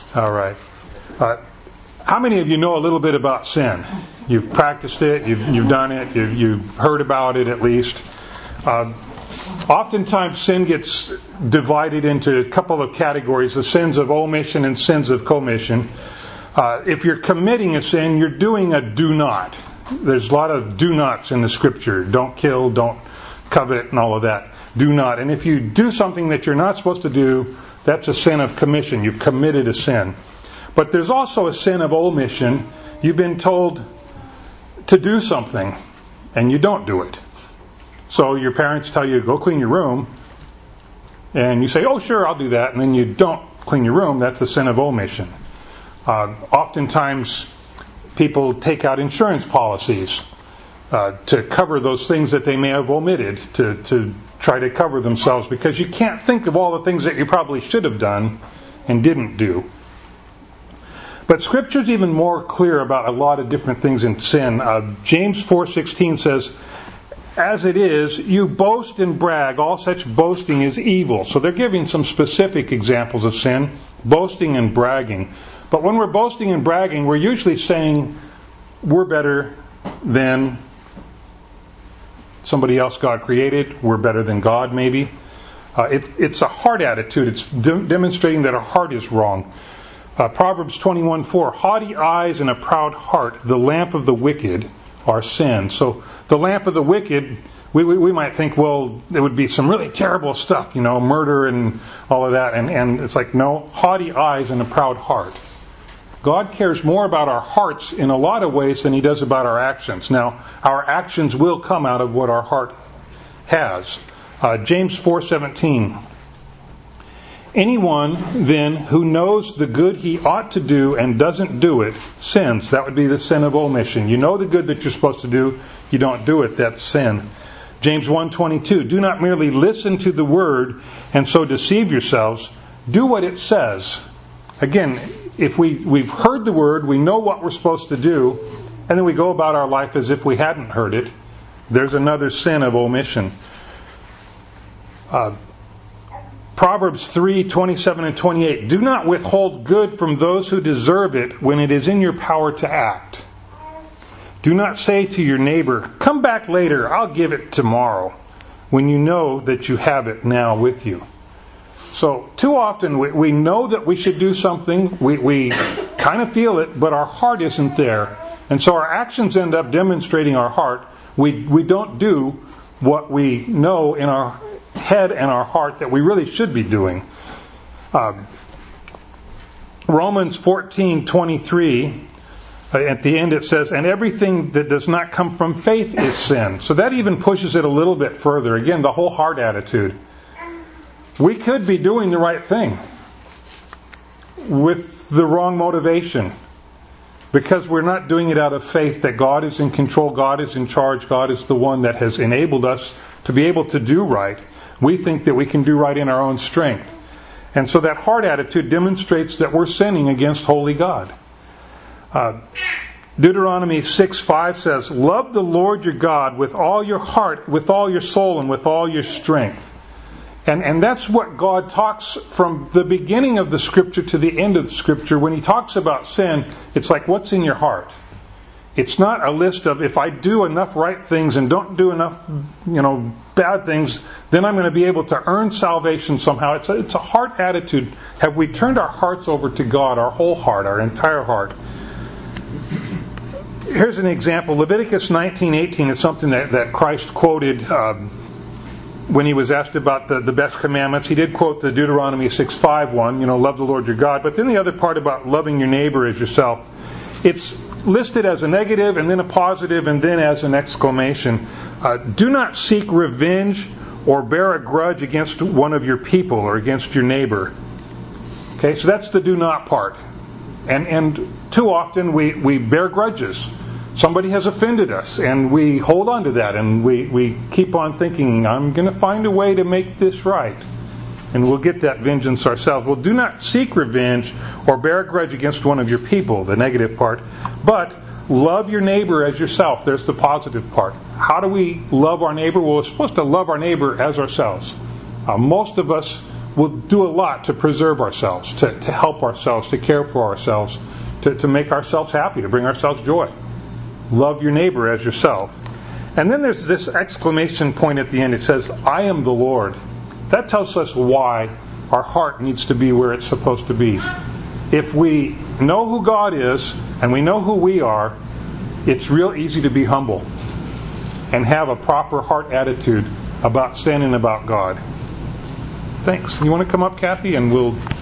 All right. How many of you know a little bit about sin? You've practiced it, you've done it, you've heard about it at least. Oftentimes sin gets divided into a couple of categories, the sins of omission and sins of commission. If you're committing a sin, you're doing a do not. There's a lot of do nots in the Scripture. Don't kill, don't covet, and all of that. Do not. And if you do something that you're not supposed to do, that's a sin of commission. You've committed a sin. But there's also a sin of omission. You've been told to do something, and you don't do it. So your parents tell you, go clean your room, and you say, oh sure, I'll do that, and then you don't clean your room. That's a sin of omission. Oftentimes, people take out insurance policies to cover those things that they may have omitted, to try to cover themselves, because you can't think of all the things that you probably should have done and didn't do. But Scripture's even more clear about a lot of different things in sin. James 4:16 says, as it is, you boast and brag. All such boasting is evil. So they're giving some specific examples of sin, boasting and bragging. But when we're boasting and bragging, we're usually saying we're better than somebody else God created. We're better than God, maybe. It's a heart attitude. It's demonstrating that our heart is wrong. Proverbs 21:4, haughty eyes and a proud heart, the lamp of the wicked are sin. So the lamp of the wicked, we might think, well, there would be some really terrible stuff, murder and all of that. And it's like, no, haughty eyes and a proud heart. God cares more about our hearts in a lot of ways than He does about our actions. Now, our actions will come out of what our heart has. James 4:17. Anyone, then, who knows the good he ought to do and doesn't do it, sins. That would be the sin of omission. You know the good that you're supposed to do, you don't do it, that's sin. James 1:22. Do not merely listen to the word and so deceive yourselves. Do what it says. Again, if we've heard the word, we know what we're supposed to do, and then we go about our life as if we hadn't heard it, there's another sin of omission. Proverbs 3:27 and 28. Do not withhold good from those who deserve it when it is in your power to act. Do not say to your neighbor, come back later, I'll give it tomorrow, when you know that you have it now with you. So, too often we know that we should do something, we kind of feel it, but our heart isn't there. And so our actions end up demonstrating our heart. We don't do what we know in our head and our heart that we really should be doing. Romans 14:23, at the end it says, and everything that does not come from faith is sin. So that even pushes it a little bit further. Again, the whole heart attitude. We could be doing the right thing with the wrong motivation, because we're not doing it out of faith that God is in control, God is in charge, God is the one that has enabled us to be able to do right. We think that we can do right in our own strength. And so that heart attitude demonstrates that we're sinning against holy God. Deuteronomy 6:5 says, love the Lord your God with all your heart, with all your soul, and with all your strength. And that's what God talks from the beginning of the Scripture to the end of the Scripture. When He talks about sin, it's like, what's in your heart? It's not a list of, if I do enough right things and don't do enough, bad things, then I'm going to be able to earn salvation somehow. It's a heart attitude. Have we turned our hearts over to God, our whole heart, our entire heart? Here's an example. Leviticus 19:18 is something that Christ quoted when He was asked about the best commandments. He did quote the Deuteronomy 6:5 one, love the Lord your God. But then the other part about loving your neighbor as yourself, it's listed as a negative and then a positive and then as an exclamation. Do not seek revenge or bear a grudge against one of your people or against your neighbor. Okay, so that's the do not part. And too often we bear grudges. Somebody has offended us, and we hold on to that, and we keep on thinking, I'm going to find a way to make this right. And we'll get that vengeance ourselves. Well, do not seek revenge or bear a grudge against one of your people, the negative part, but love your neighbor as yourself. There's the positive part. How do we love our neighbor? Well, we're supposed to love our neighbor as ourselves. Most of us will do a lot to preserve ourselves, to help ourselves, to care for ourselves, to make ourselves happy, to bring ourselves joy. Love your neighbor as yourself. And then there's this exclamation point at the end. It says, I am the Lord. That tells us why our heart needs to be where it's supposed to be. If we know who God is and we know who we are, it's real easy to be humble and have a proper heart attitude about sin and about God. Thanks. You want to come up, Kathy, and we'll